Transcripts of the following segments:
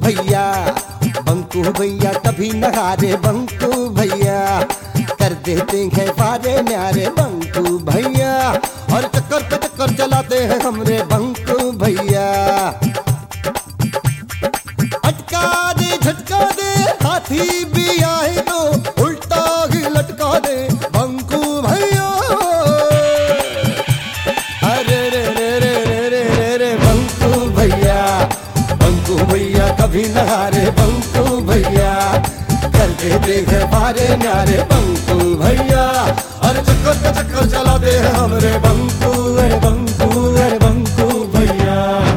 भैया, बंकू भैया कभी न हारे बंकू भैया, कर देते हैं पारे न्यारे बंकू भैया, और चक्कर पे चक्कर चलाते हैं हमरे बंकू भैया। अटका दे झटका दे हाथी भी आए तो उल्टा ही लटका दे बंकू भैया। अरे रे रे रे रे रे रे बंकू भैया, बंकू भैया कभी न हारे बंकू भैया, कर देते हैं पारे न्यारे बंकू भैया, और चक्कर पे चक्कर चलाते हैं हमरे बंकू, अरे बंकू, अरे बंकू भैया।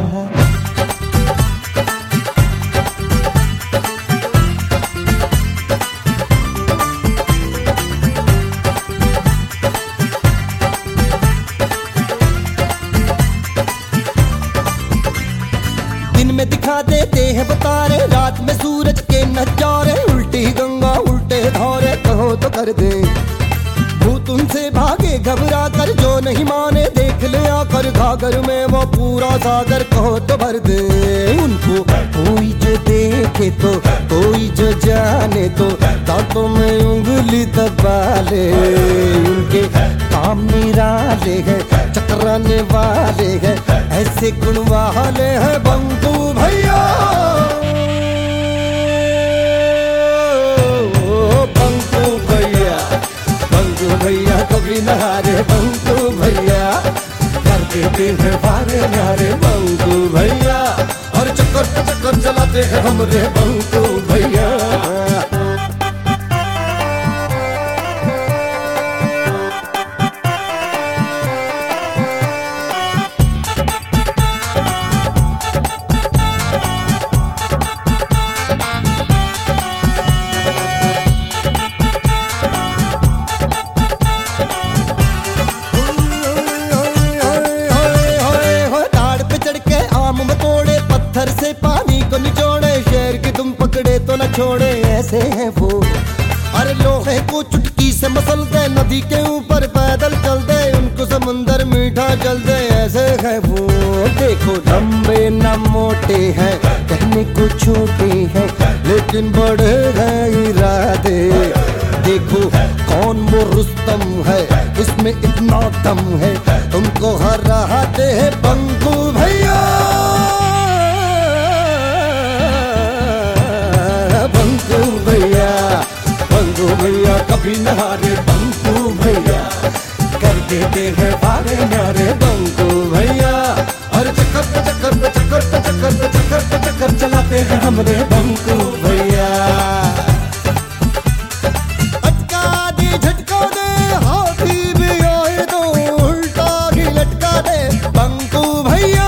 दिन में दिखा देते हैं बतारे, रात में सूरज के नजारे, उल्टी गंगा उल्टे धारे कहो तो कर दे। भूत उनसे भागे घबरा कर, जो नहीं माने देख ले आकर, घाघर में वो पूरा सागर कहो तो भर दे। उनको कोई जो देखे तो कोई जो जाने तो दांतों में उंगली दबा ले। उनके काम निराले हैं, चकराने वाले हैं, ऐसे गुण वाले हैं बंकू भैया। बंकू भैया, बंकू भैया कभी न हारे बंकू भैया, कर देते हैं पारे न्यारे बंकू भैया, और चक्कर पे चक्कर चलाते हैं हमरे बंकू भैया। पत्थर से पानी को निचोड़े, शेर की तुम पकड़े तो न छोड़े, ऐसे हैं वो। अरे लोहे को चुटकी से मसल दे, नदी के ऊपर पैदल चल दे, उनको समुंदर मीठा जल दे, ऐसे हैं वो। देखो लंबे न मोटे हैं, कहने को छोटे हैं, लेकिन बड़े हैं इरादे। देखो कौन वो रुस्तम है, इसमें इतना दम है, तुमको हराते हैं बंकू भैया। बंकू भैया, बंकू भैया कभी न हारे बंकू भैया, कर देते हैं पारे न्यारे बंकू भैया, और चक्कर पे चक्कर पे चक्कर पे चक्कर पे चक्कर पे चक्कर चलाते हैं हमरे बंकू भैया। अटका दे झटका दे हाथी भी आए तो उल्टा ही लटका दे बंकू भैया।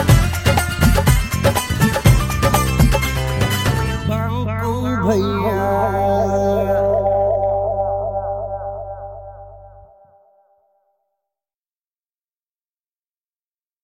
भैया